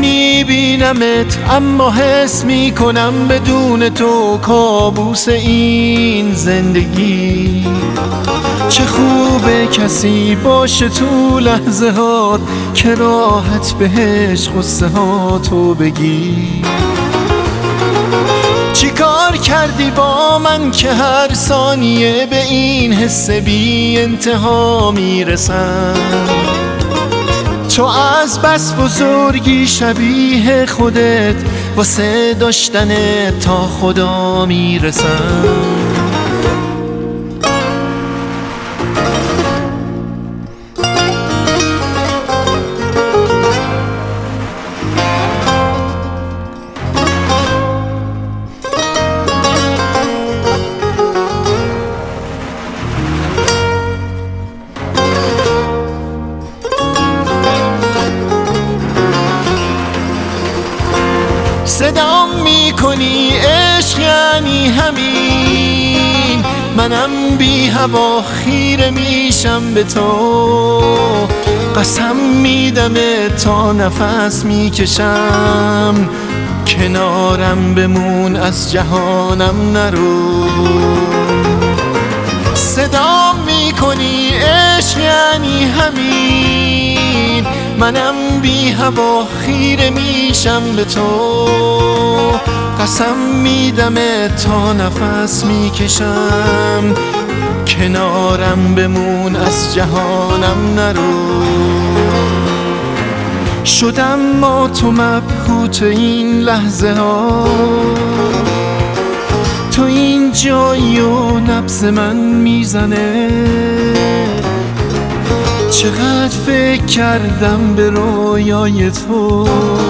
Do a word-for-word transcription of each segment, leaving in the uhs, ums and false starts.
میبینمت اما حس میکنم بدون تو کابوس این زندگی. چه خوبه کسی باشه تو لحظه هات که راحت بهش غصه ها تو بگی. چی کار کردی با من که هر ثانیه به این حس بی انتها میرسم؟ تو از بس بزرگی شبیه خودت واسه داشتنت تا خدا میرسم. صدام میکنی عشق یعنی همین، منم بی هوا خیره میشم به تو. قسم میدم تا نفس میکشم کنارم بمون از جهانم نرو. صدام میکنی عشق یعنی همین، منم بی هوا خیره میشم به تو. قسم میدم تا نفس میکشم کنارم بمون از جهانم نرو. شدم ما تو مبهوت این لحظه ها، تو این جایی و نبض من میزنه. چقدر فکر کردم به رویای تو،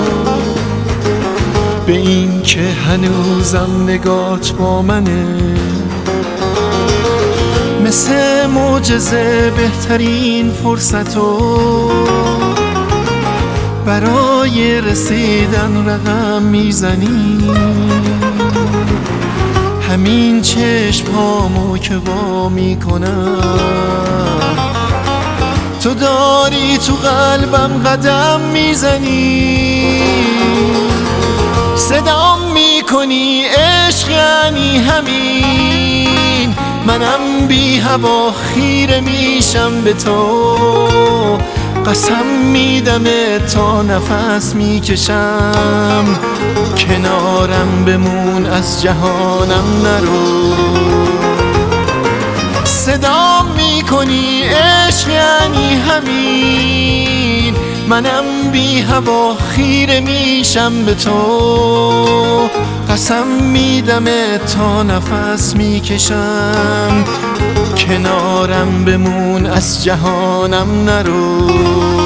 به این که هنوزم نگات با منه. مثل معجزه بهترین فرصتو برای رسیدن رقم میزنی. همین چشمامو که وا میکنم تو داری تو قلبم قدم میزنی. صدام میکنی عشق یعنی همین، منم بی هوا خیره میشم به تو. قسم میدم تا نفس میکشم کنارم بمون از جهانم نرو. صدام میکنی عشق یعنی همین، منم بی هوا خیره میشم به تو. قسم میدم تا نفس میکشم کنارم بمون از جهانم نرو.